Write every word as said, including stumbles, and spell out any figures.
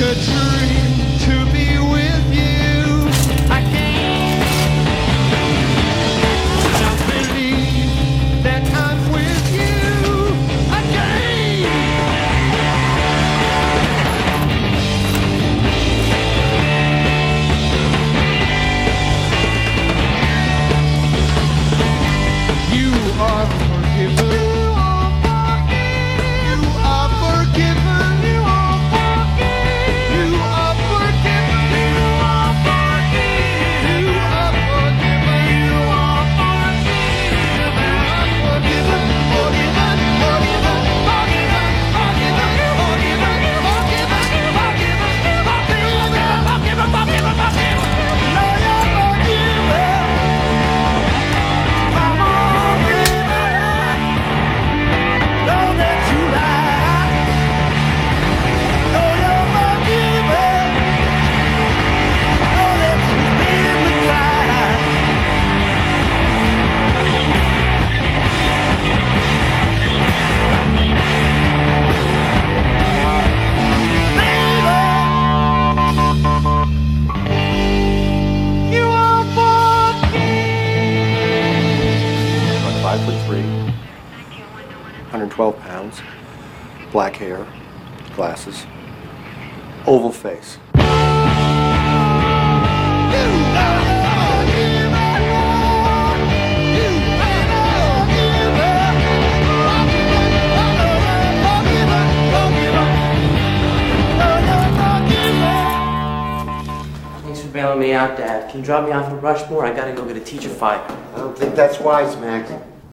a dream to be with you. I can't not believe that I'm with you again. You are forgiven. You are forgiven. You are forgiven. You are forgiven. You are forgiven. You are forgiven. You are forgiven. Forgiven. Forgiven. Forgiven. Forgiven. Forgiven. Forgiven. Forgiven. Forgiven. Forgiven. Forgiven. Forgiven. Lord, you're forgiven. I'm forgiven. Know that you lied. Know you're forgiven. Know that you made me cry. Baby, you are forgiven. About five foot three, one hundred twelve pounds, black hair, glasses, oval face. Thanks for bailing me out, Dad. Can you drop me off at Rushmore? I gotta go get a teacher fired. I don't think that's wise, Max.